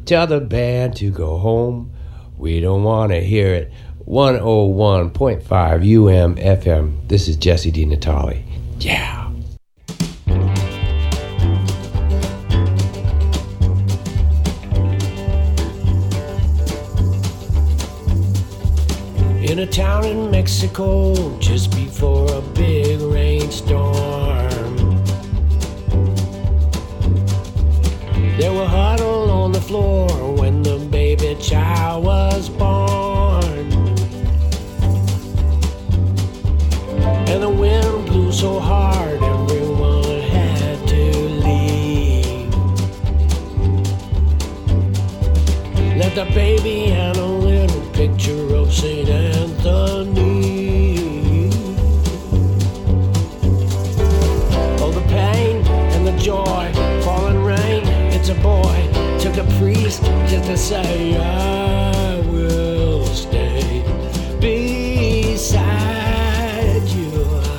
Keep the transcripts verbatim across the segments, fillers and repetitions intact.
Tell the band to go home. We don't want to hear it. one oh one point five U M F M. This is Jesse Di Natale. Yeah. In a town in Mexico, just before a big rainstorm, they were huddled on the floor when the baby child was born. And the wind blew so hard, everyone had to leave. Left the baby and a little picture of Saint Anthony. Oh, the pain and the joy, falling rain, it's a boy. Took a priest just to say, I will stay beside you.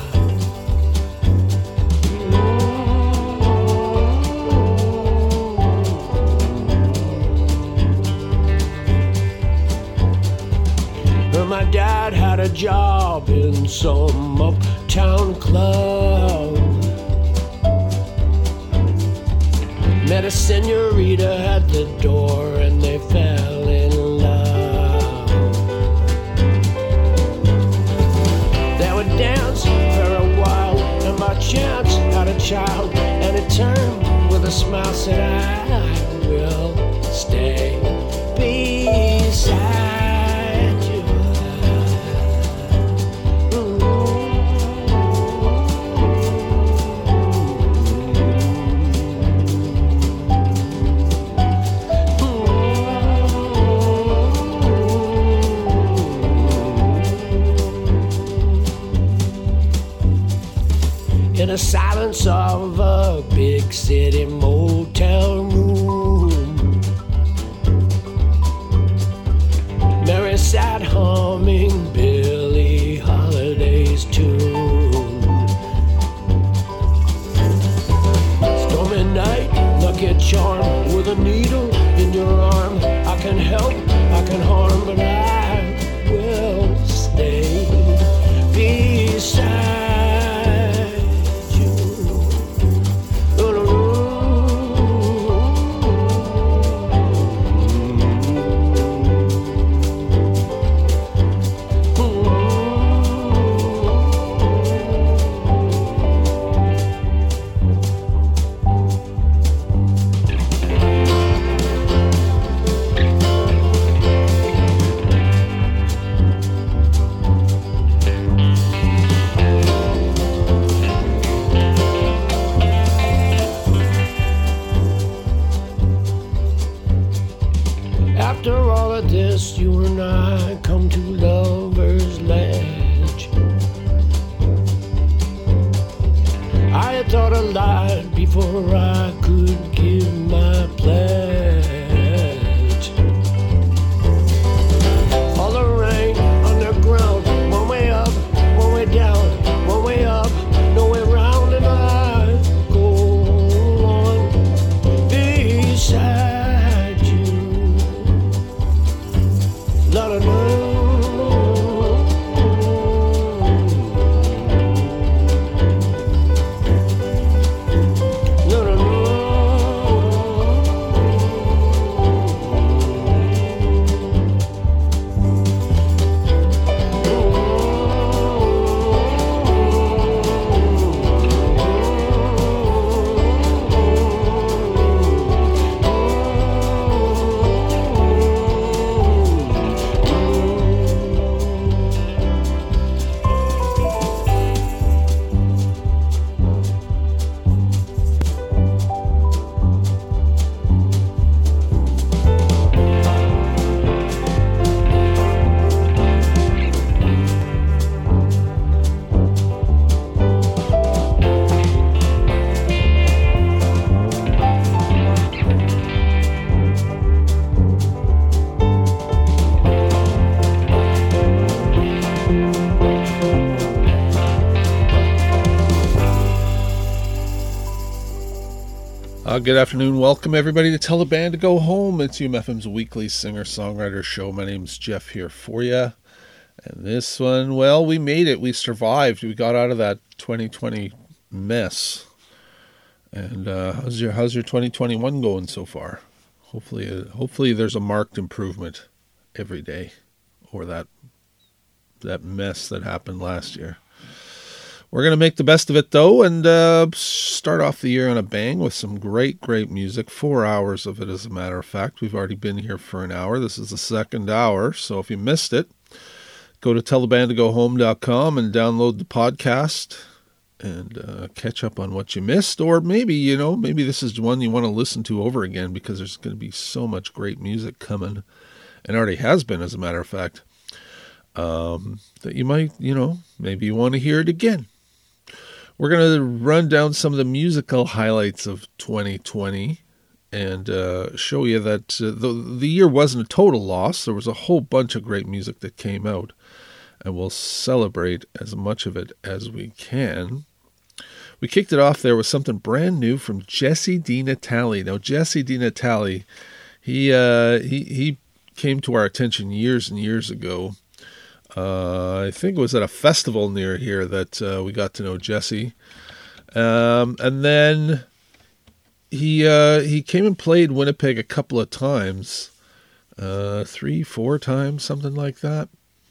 My dad had a job in some uptown club. Met a senorita at the door and they fell in love. They would dance for a while and by chance had a child, and it turned with a smile, said I will stay beside. In the silence of a big city motel room, Mary sat humming Billie Holiday's tune. Stormy night, lucky charm, with a needle in your arm. I can help, I can harm, but I will stay beside. After all of this, you and I come to Lover's Ledge. I had thought a lot before I could give my pledge. All the rain underground, one way up, one way down, one way up, no way round, and I go on beside. Lot of love. Lot of love. Uh, good afternoon. Welcome, everybody, to Tell the Band to Go Home. It's U M F M's weekly singer-songwriter show. My name's Jeff here for you. And this one, well, we made it. We survived. We got out of that twenty twenty mess. And uh, how's your how's your twenty twenty-one going so far? Hopefully, uh, hopefully there's a marked improvement every day over that that mess that happened last year. We're going to make the best of it, though, and uh, start off the year on a bang with some great, great music. Four hours of it, as a matter of fact. We've already been here for an hour. This is the second hour, so if you missed it, go to tell the band to go home dot com and download the podcast and uh, catch up on what you missed. Or maybe, you know, maybe this is one you want to listen to over again because there's going to be so much great music coming, and already has been, as a matter of fact, um, that you might, you know, maybe you want to hear it again. We're going to run down some of the musical highlights of twenty twenty and uh, show you that uh, the, the year wasn't a total loss. There was a whole bunch of great music that came out, and we'll celebrate as much of it as we can. We kicked it off there with something brand new from Jesse DiNatale. Now, Jesse DiNatale, he, uh, he, he came to our attention years and years ago. Uh, I think it was at a festival near here that uh, we got to know Jesse. Um, and then he uh, he came and played Winnipeg a couple of times. Uh, three, four times, something like that.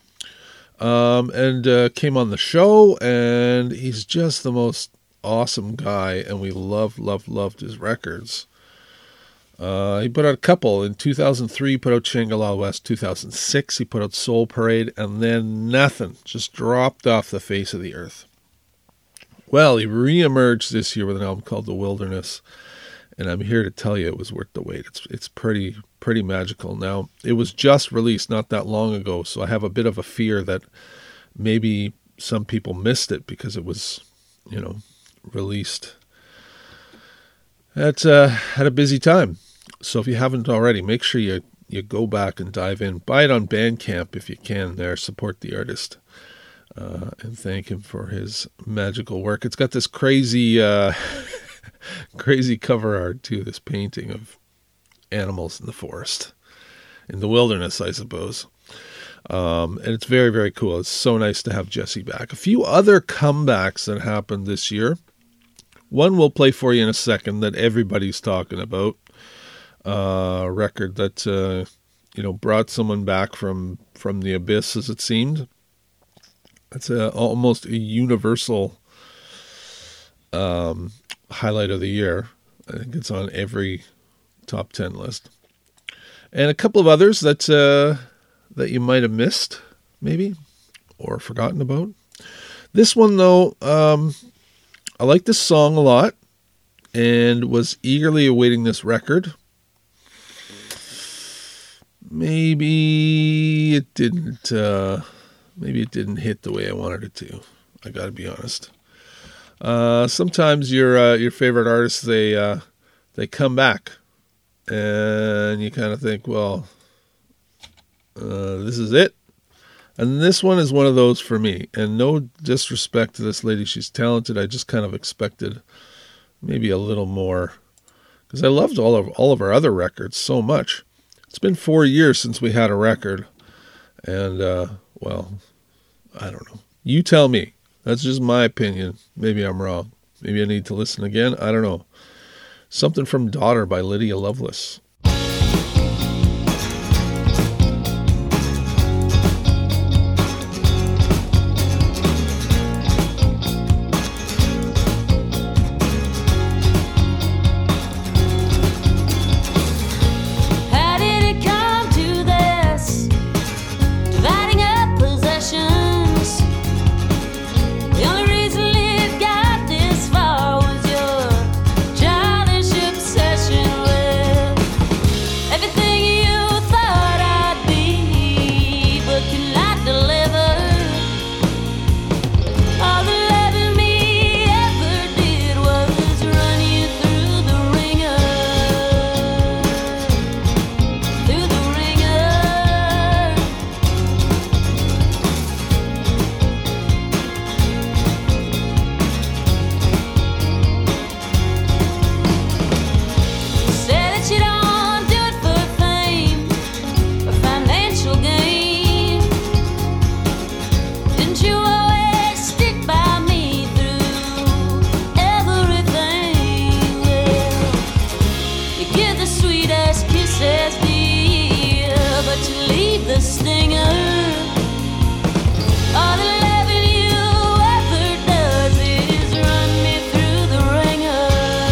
Um, and uh, came on the show, and he's just the most awesome guy, and we loved, loved, loved his records. Uh, he put out a couple. In two thousand three, he put out Shangri-La West. two thousand six, he put out Soul Parade, and then nothing. Just dropped off the face of the earth. Well, he re-emerged this year with an album called The Wilderness, and I'm here to tell you it was worth the wait. It's it's pretty pretty magical. Now, it was just released not that long ago, so I have a bit of a fear that maybe some people missed it because it was, you know, released at, uh, at a busy time. So if you haven't already, make sure you, you go back and dive in. Buy it on Bandcamp if you can there. Support the artist uh, and thank him for his magical work. It's got this crazy, uh, crazy cover art too, this painting of animals in the forest, in the wilderness, I suppose. Um, and it's very, very cool. It's so nice to have Jesse back. A few other comebacks that happened this year. One we'll play for you in a second that everybody's talking about. Uh, record that, uh, you know, brought someone back from, from the abyss, as it seemed. It's a, almost a universal um, highlight of the year. I think it's on every top ten list. And a couple of others that, uh, that you might have missed, maybe, or forgotten about. This one, though, um, I like this song a lot and was eagerly awaiting this record. Maybe it didn't, uh, maybe it didn't hit the way I wanted it to. I gotta be honest. Uh, sometimes your, uh, your favorite artists, they, uh, they come back and you kind of think, well, uh, this is it. And this one is one of those for me. And no disrespect to this lady. She's talented. I just kind of expected maybe a little more because I loved all of, all of our other records so much. It's been four years since we had a record, and, uh, well, I don't know. You tell me. That's just my opinion. Maybe I'm wrong. Maybe I need to listen again. I don't know. Something from Daughter by Lydia Loveless. Childish obsession with leave the stinger. All the loving you ever does is run me through the ringer,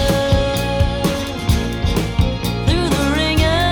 through the ringer.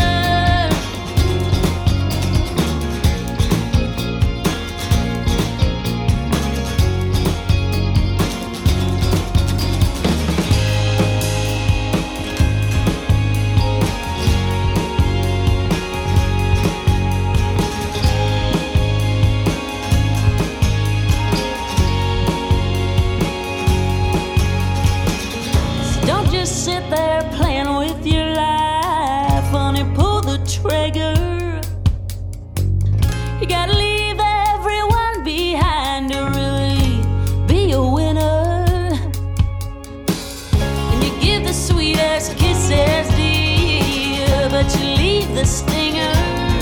Don't just sit there playing with your life, honey, pull the trigger. You gotta leave everyone behind to really be a winner. And you give the sweetest kisses, dear, but you leave the stinger.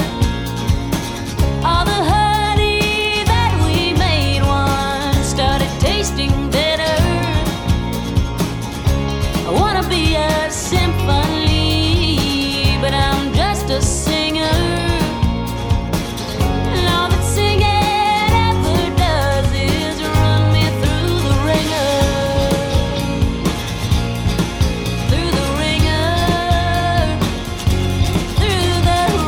All the honey that we made once started tasting bitter. I wanna be a symphony, but I'm just a singer. And all that singing ever does is run me through the ringer, through the ringer, through the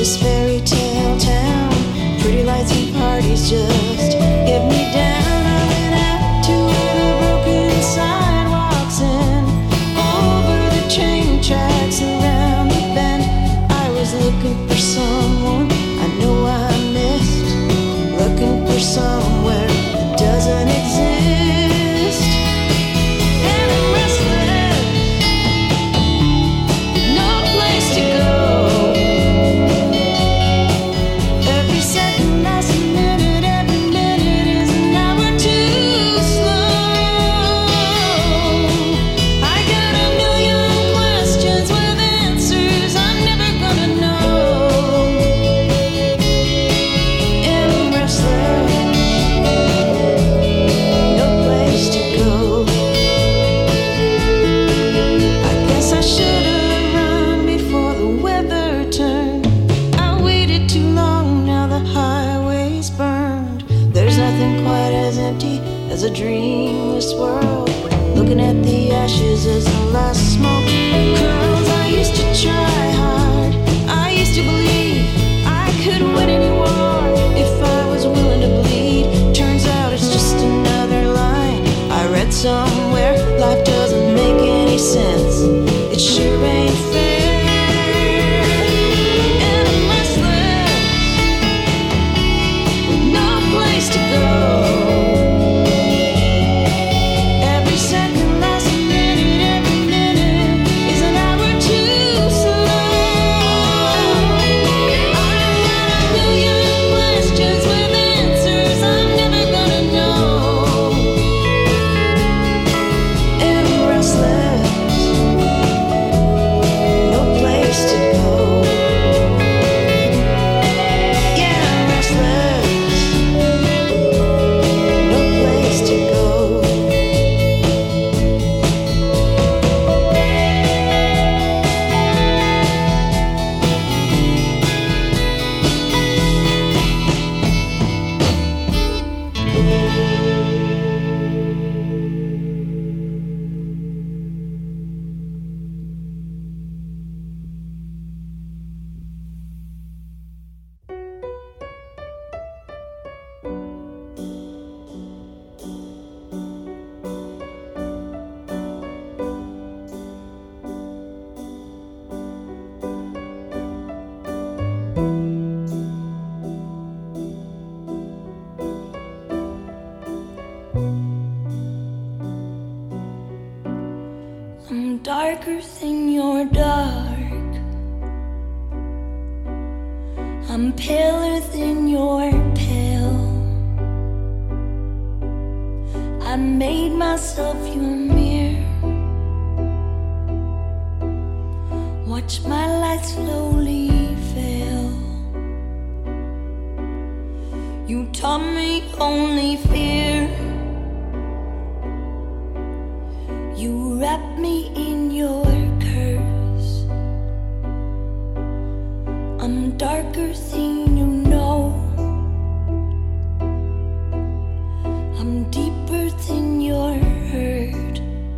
this fairy tale town. Pretty lights and parties just get me down. I went out to where the broken sidewalks and over the train tracks around the bend. I was looking for someone I know I missed, looking for somewhere that doesn't exist. And I'm restless, no place to go. Every second, last minute, every minute is an hour too slow. I got a million questions with answers I'm never gonna know. And I'm restless, no place to go. I guess I should've run before the weather turned. I waited too long, now the highway's burned. There's nothing quite as empty as a dreamless world. Looking at the ashes as the last smoke curls. I used to try hard, I used to believe I could win any war if I was willing to bleed. Turns out it's just another line I read somewhere. Life doesn't make any sense, it sure ain't fair. And I'm restless, with no place to go. Every second, last minute, every minute is an hour too slow. I got a million questions with answers I'm never gonna know. And I'm restless, no place to go. Yeah, I'm restless, no place to go. I'm darker than you're dark. I'm paler than you're pale. I made myself your mirror. Watch my light slowly fail. You taught me only fear. You wrap me in your curse. I'm darker than you know. I'm deeper than your hurt.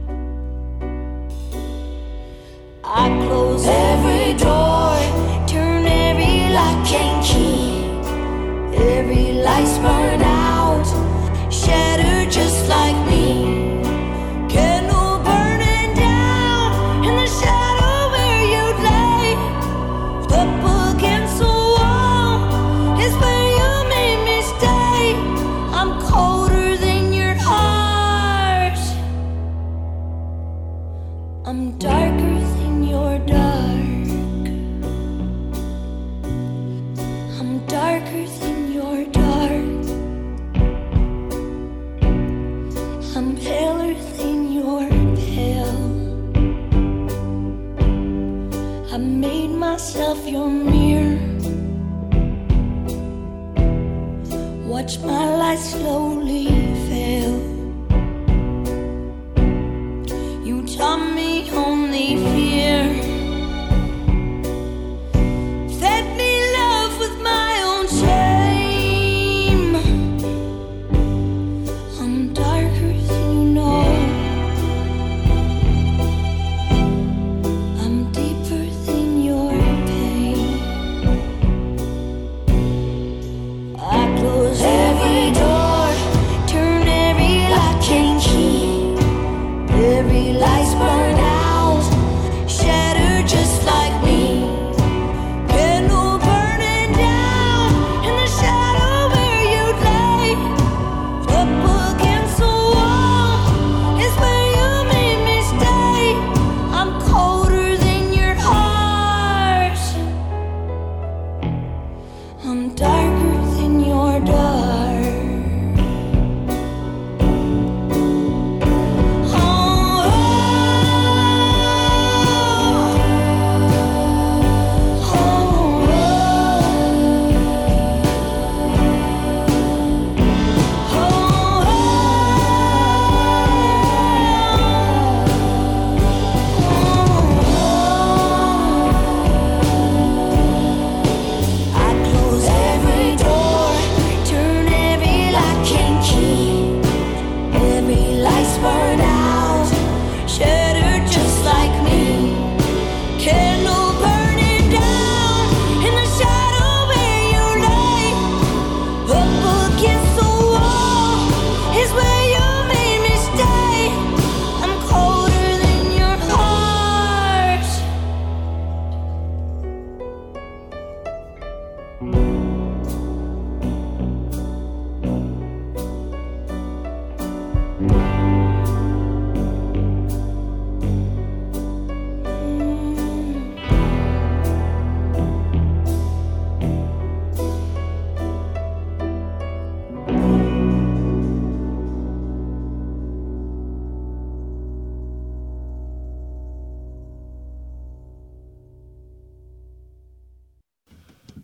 I close every door, turn every lock and key. Every light's burned out, shattered just like me. I'm darker than you're dark. I'm darker than you're dark. I'm paler than you're pale. I made myself your mirror. Watch my light slowly fail. You taught me only fear. Fed me love with my own shame. I'm darker than you know. I'm deeper than your pain.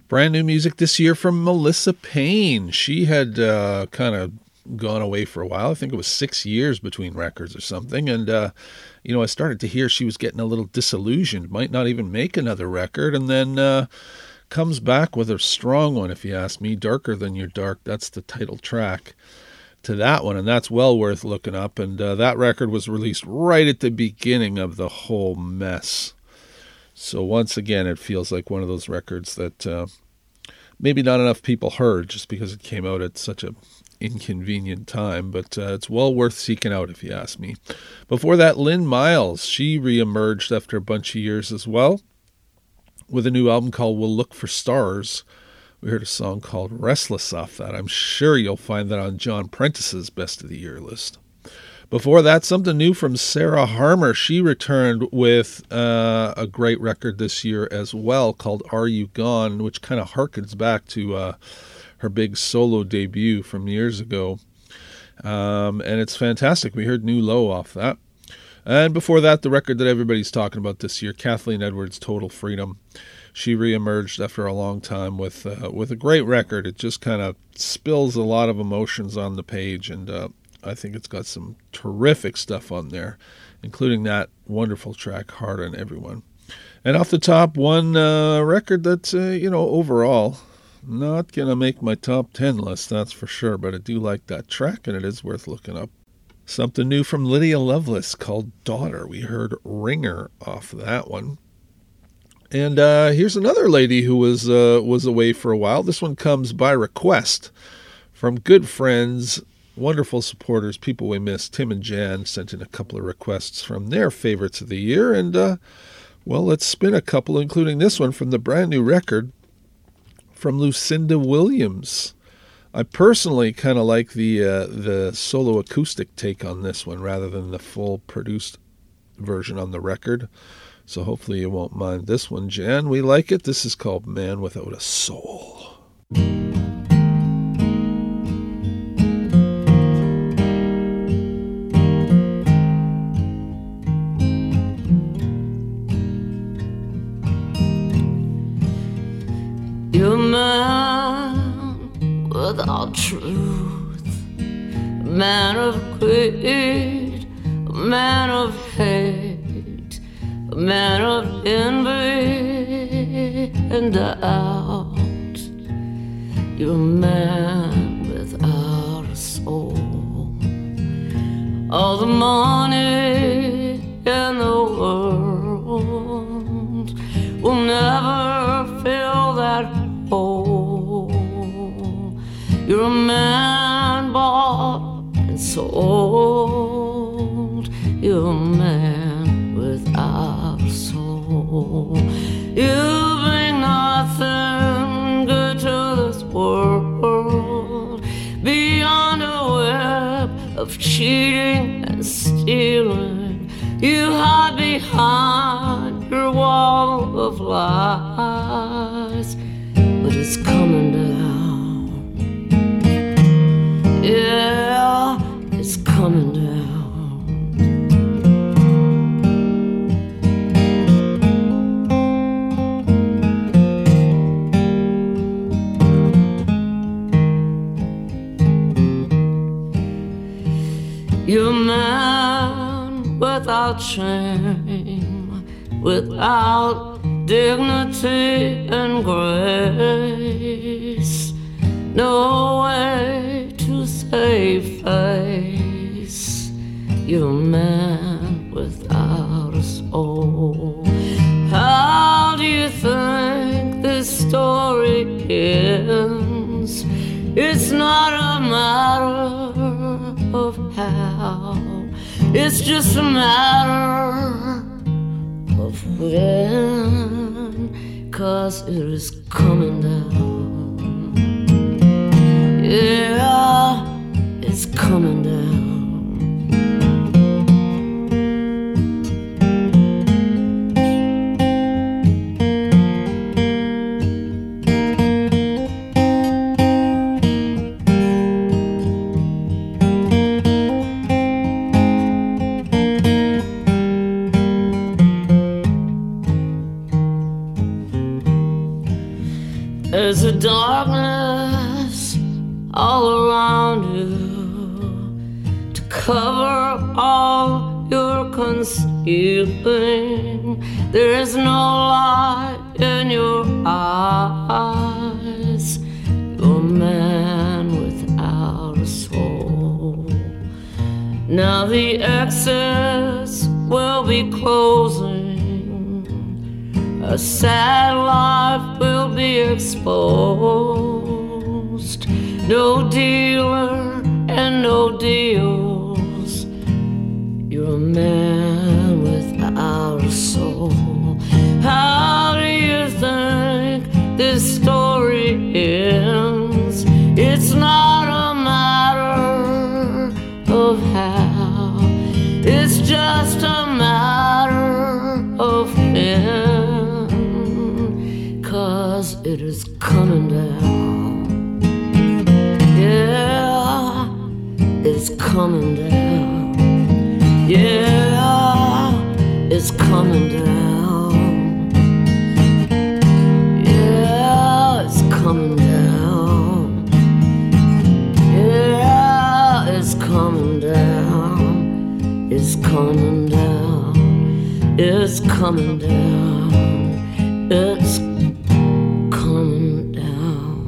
Brand new music this year from Melissa Payne. She had uh, kind of gone away for a while. I think it was six years between records or something. And, uh, you know, I started to hear she was getting a little disillusioned, might not even make another record. And then uh, comes back with a strong one, if you ask me. Darker Than Your Dark. That's the title track to that one. And that's well worth looking up. And uh, that record was released right at the beginning of the whole mess. So once again, it feels like one of those records that uh, maybe not enough people heard just because it came out at such a inconvenient time, but uh, it's well worth seeking out if you ask me. Before that, Lynn Miles, she re-emerged after a bunch of years as well with a new album called We'll Look for Stars. We heard a song called Restless off that. I'm sure you'll find that on John Prentice's Best of the Year list. Before that, something new from Sarah Harmer. She returned with uh, a great record this year as well called Are You Gone, which kind of harkens back to uh, her big solo debut from years ago. Um, and it's fantastic. We heard New Low off that. And before that, the record that everybody's talking about this year, Kathleen Edwards' Total Freedom. She reemerged after a long time with uh, with a great record. It just kind of spills a lot of emotions on the page, and uh, I think it's got some terrific stuff on there, including that wonderful track, Hard on Everyone. And off the top, one uh, record that's, uh, you know, overall not going to make my top ten list, that's for sure, but I do like that track, and it is worth looking up. Something new from Lydia Lovelace called Daughter. We heard Ringer off that one. And uh, here's another lady who was uh, was away for a while. This one comes by request from good friends, wonderful supporters, people we miss. Tim and Jan sent in a couple of requests from their favorites of the year, and uh, well, let's spin a couple, including this one from the brand new record from Lucinda Williams. I personally kind of like the uh, the solo acoustic take on this one rather than the full produced version on the record. So hopefully you won't mind this one, Jan. We like it. This is called Man Without a Soul. You're a man without truth, a man of greed, a man of hate, a man of envy and doubt. You're a man without a soul. All the money in the world will never fill that hole. You're a man bought and sold. You're a man without a soul. You bring nothing good to this world beyond a web of cheating and stealing. You hide behind your wall of lies, but it's coming down. Yeah, it's coming down. You're a man without shame, without dignity and grace, no way to save face. You're a man without a soul. How do you think this story ends? It's not a matter of how, it's just a matter of when, 'cause it is coming down. Yeah, it's coming down. There's a darkness all around you to cover all your concealing. There is no light in your eyes. You're a man without a soul. Now the exits will be closing. A sad life will be exposed. No dealer and no deals. You're a man without a soul. How do you think this story ends? It's not a matter of how. It's just a matter of when. 'Cause it is coming down. Yeah, it's coming down. Yeah, it's coming down. Yeah, it's coming down. Yeah, it's coming down. It's coming down. It's coming down. It's coming down.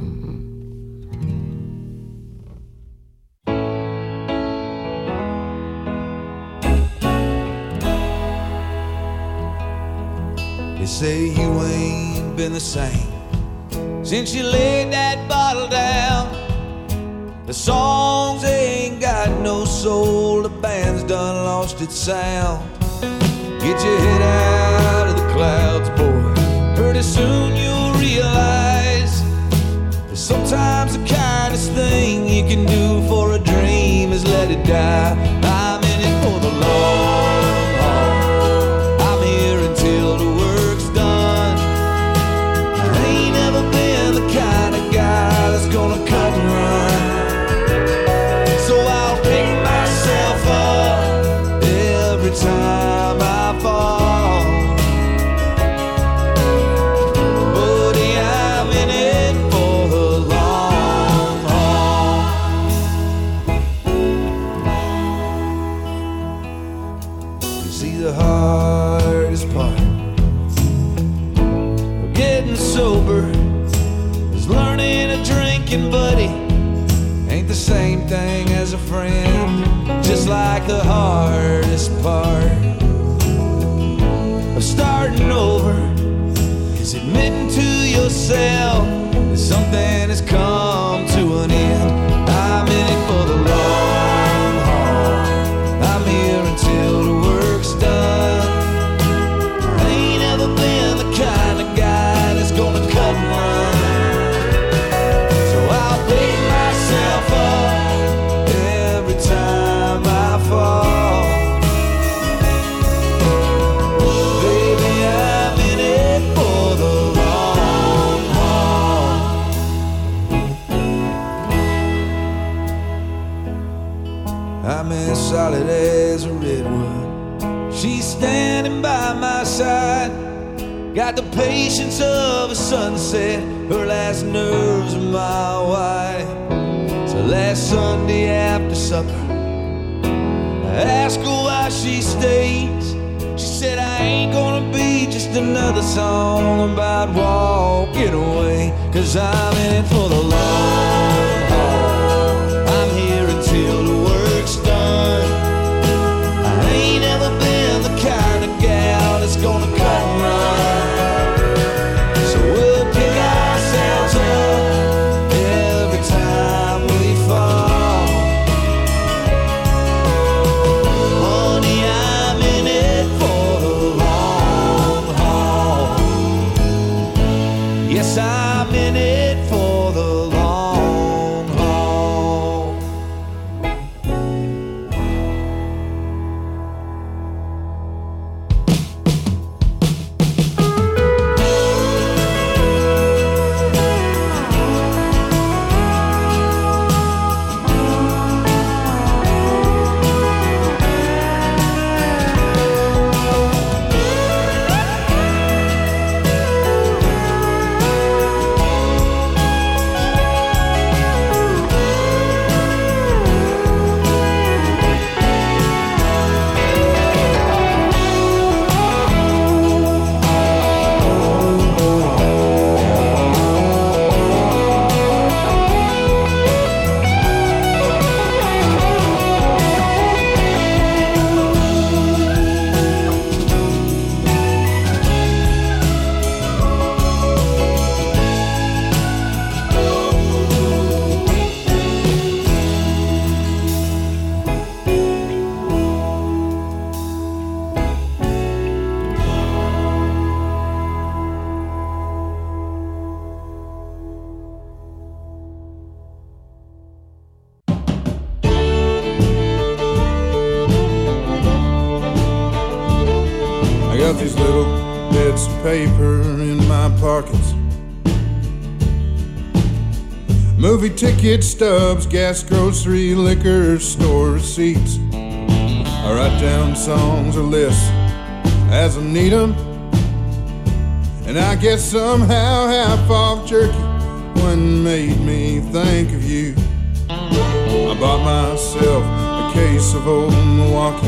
They say you ain't been the same since you laid that bottle down. The songs ain't got no soul, the band's done lost its sound. Get your head out of the clouds, boy. Pretty soon you'll realize that sometimes the kindest thing you can do for a dream is let it die. I'm in it for the long haul. I'm here until the work's done. I ain't never been the kind of guy that's gonna cut and run. So I'll pick myself up every time I fall. But yeah, I'm in it for the long haul. You see, the hardest part of getting sober is learning a drinking buddy ain't the same thing as a friend. Just like the hardest part of starting over is admitting to yourself that something has come to an end. I'm in it for the long haul. I'm here until the work's done. I ain't ever been the kind of guy that's gonna cut and run. So I'll pick myself up every time I fall. Baby, I'm in it for the long haul. I'm as solid as a redwood. She's standing by my side. Got the patience of a sunset. Her last nerves are my wide. So last Sunday after supper, I asked her why she stays. She said I ain't gonna be just another song about walking away. 'Cause I'm in it for the long haul. I'm here until the work's done. I ain't ever been the kind of gal that's gonna cut and run. So we'll pick ourselves up every time we fall. Honey, I'm in it for the long haul. Yes, I'm in it for the long paper in my pockets. Movie ticket stubs, gas, grocery, liquor store receipts. I write down songs or lists as I need them. And I guess somehow half off jerky one made me think of you. I bought myself a case of old Milwaukee.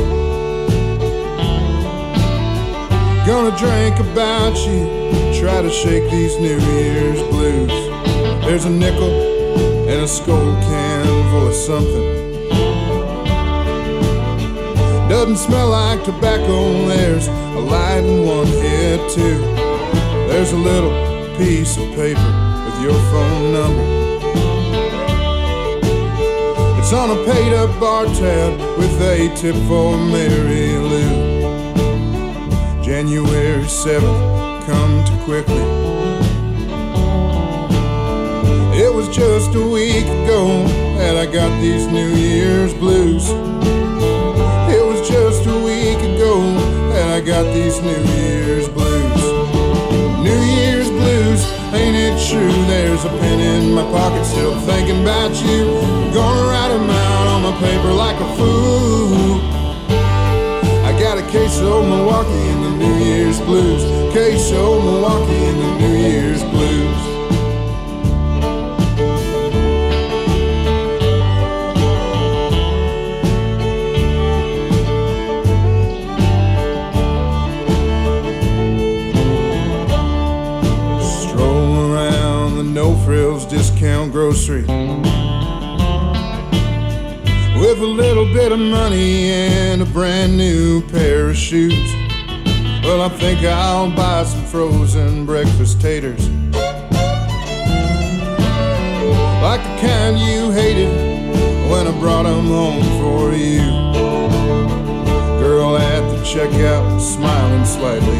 Gonna drink about you, try to shake these New Year's blues. There's a nickel and a skull can full of something. Doesn't smell like tobacco, there's a light in one head too. There's a little piece of paper with your phone number. It's on a paid up bar tab with a tip for Mary Lou. January seventh, come too quickly. It was just a week ago that I got these New Year's blues. It was just a week ago that I got these New Year's blues. New Year's blues, ain't it true? There's a pen in my pocket still thinking about you. I'm gonna write them out on my paper like a fool. I got a case of old Milwaukee and the New Year's blues. Case of old Milwaukee and the New Year's blues. Stroll around the No Frills Discount Grocery with a little bit of money and a brand new pair of shoes. Well, I think I'll buy some frozen breakfast taters, like the kind you hated when I brought them home for you. Girl at the checkout smiling slightly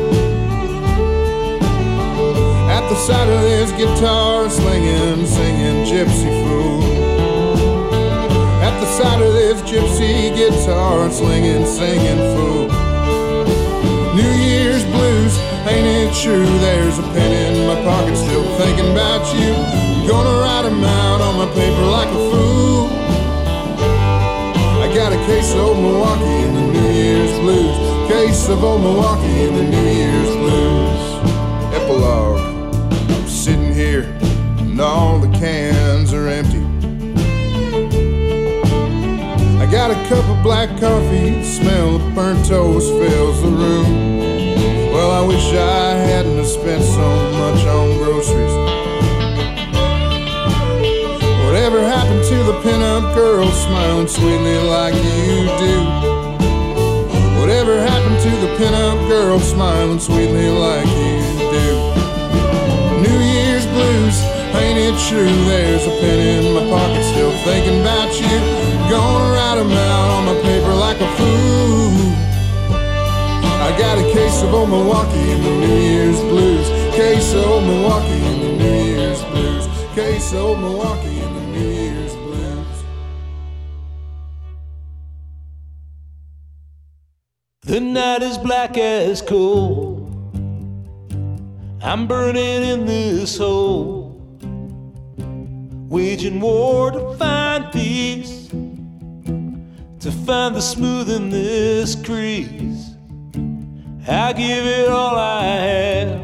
at the sight of this guitar slinging, singing Gypsy Fool. At the side of this gypsy guitar slinging, singing fool. New Year's blues, ain't it true? There's a pen in my pocket still thinking about you. I'm gonna write them out on my paper like a fool. I got a case of old Milwaukee and the New Year's blues. Case of old Milwaukee and the New Year's blues. Epilogue. I'm sitting here and all the cans are empty. I got a cup of black coffee, the smell of burnt toast fills the room. Well, I wish I hadn't have spent so much on groceries. Whatever happened to the pinup girl smiling sweetly like you do? Whatever happened to the pinup girl smiling sweetly like you do? New Year's blues, ain't it true? There's a pen in my pocket still thinking about you. Gonna write them out on my paper like a fool. I got a case of old Milwaukee and the New Year's blues. Case of old Milwaukee and the New Year's blues. Case of old Milwaukee and the New Year's blues. The night is black as coal. I'm burning in this hole, waging war to find peace, to find the smooth in this crease. I give it all I have,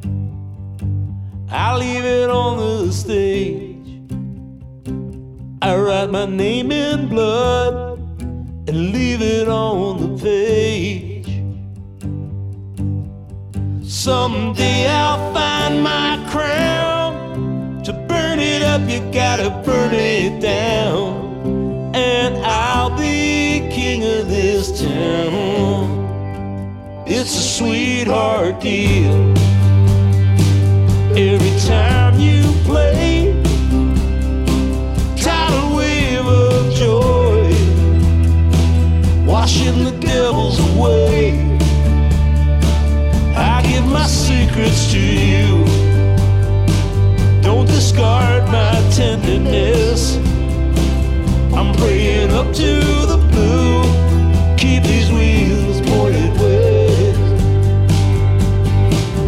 I leave it on the stage. I write my name in blood and leave it on the page. Someday I'll find my crown. To burn it up, you gotta burn it down. And I'll be king of this town. It's a sweetheart deal. Every time you play, tidal wave of joy, washing the devils away. I give my secrets to you. Don't discard my tenderness. I'm praying up to the blue. Keep these wheels pointed west.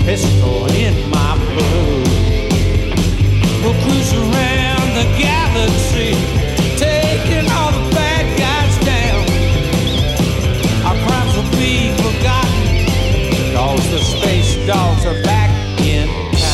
pistol in my blood. We'll cruise around the galaxy, taking all the bad guys down. Our crimes will be forgotten, cause the space dogs are back in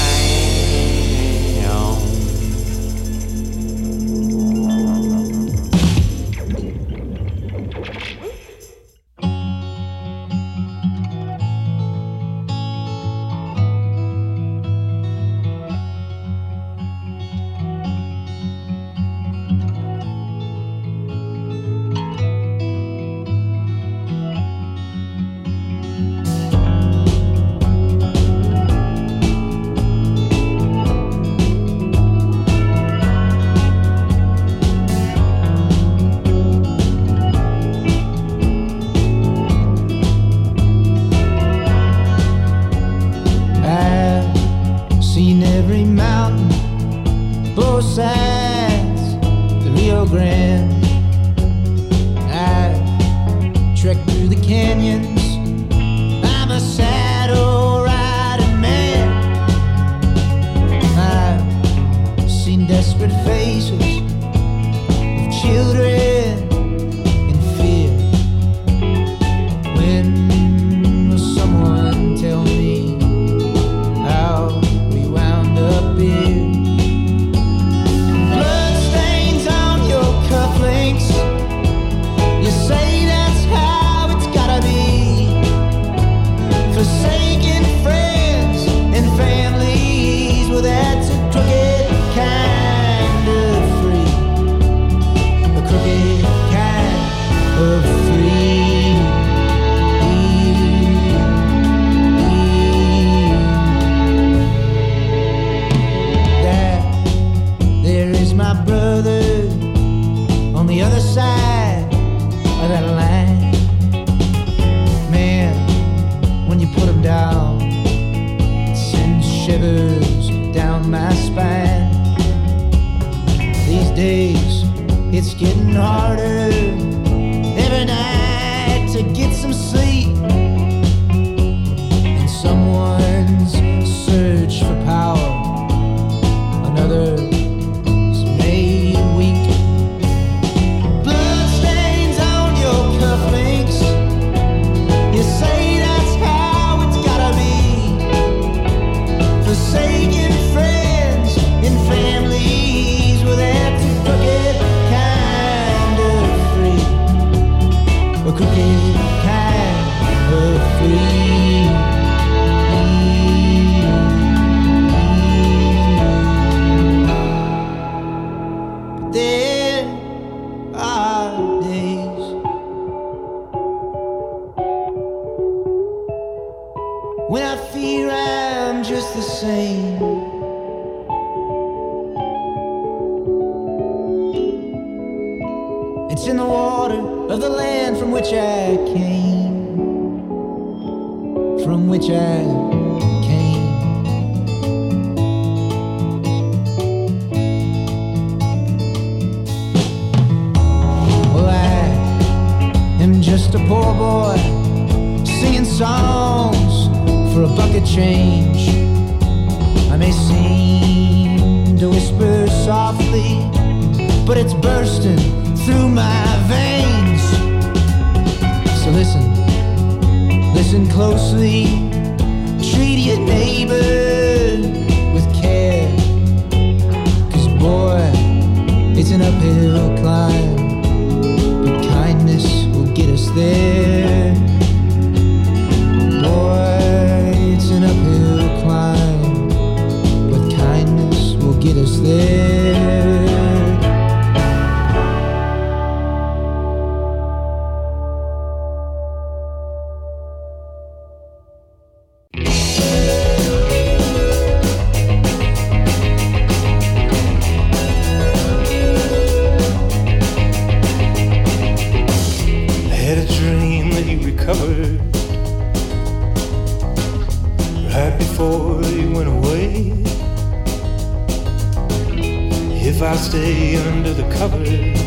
if I stay under the covers.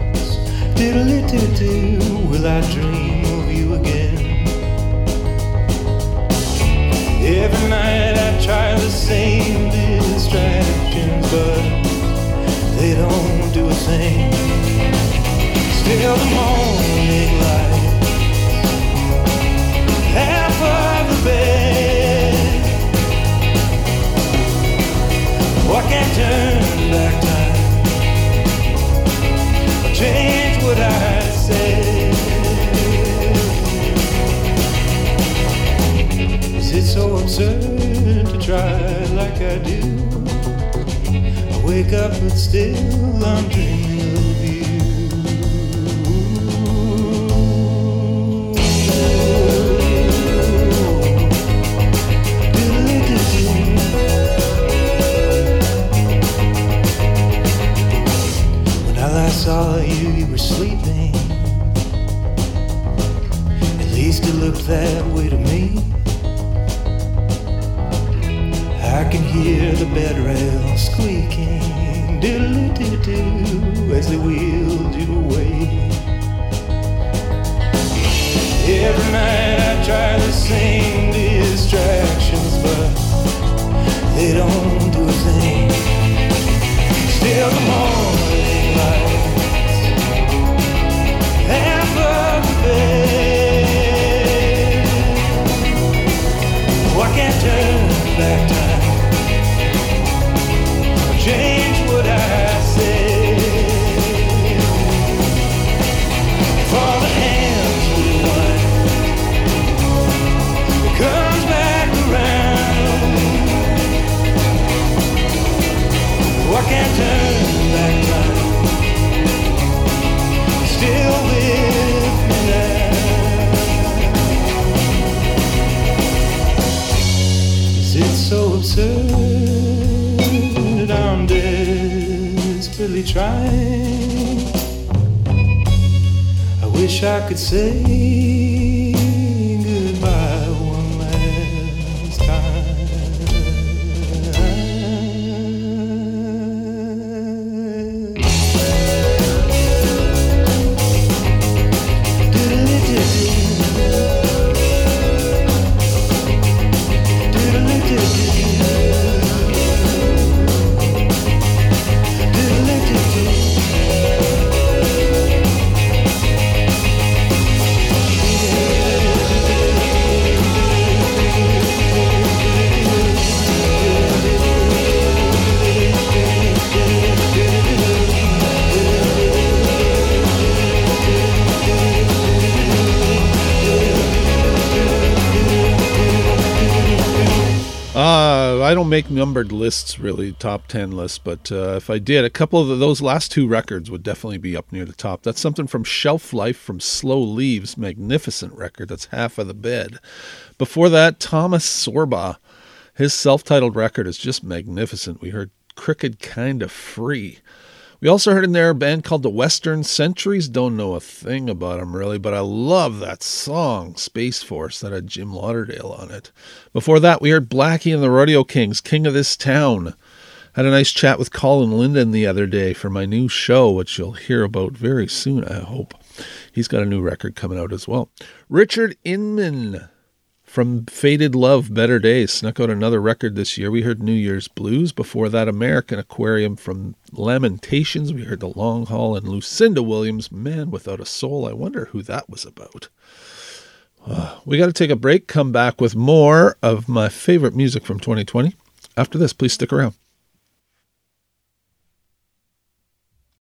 Diddly-doo-doo, will I dream of you again? Every night Still the morning light, half of the bed. Oh, I can't turn back time or change what I said. Is it so absurd to try like I do? I wake up but still I'm dreaming of you. When I last saw you, you were sleeping. At least it looked that way to me. I can hear the bed rail squeaking, doodle-doo-doo, as they wheeled you away. Every night I try the same distractions, but they don't do a thing. Still the morning lights, half of the bed. Oh, I can't turn back time, change what I said. For the hands we won, it comes back around. Oh, I can't turn back time, still with me now. Is it so absurd? I'm desperately trying. I wish I could say goodbye one last Uh, I don't make numbered lists, really, top ten lists, but uh, if I did, a couple of the, those last two records would definitely be up near the top. That's something from Shelf Life from Slow Leaves, magnificent record. That's Half of the Bed. Before that, Thomas Sorba. His self-titled record is just magnificent. We heard Crooked Kinda Free. We also heard in there a band called the Western Centuries. Don't know a thing about them really, but I love that song, Space Force, that had Jim Lauderdale on it. Before that, we heard Blackie and the Rodeo Kings, King of This Town. Had a nice chat with Colin Linden the other day for my new show, which you'll hear about very soon, I hope. He's got a new record coming out as well. Richard Inman from Faded Love, Better Days, snuck out another record this year. We heard New Year's Blues. Before that, American Aquarium from Lamentations. We heard The Long Haul and Lucinda Williams, Man Without a Soul. I wonder who that was about. Uh, we got to take a break, come back with more of my favorite music from twenty twenty. After this, please stick around.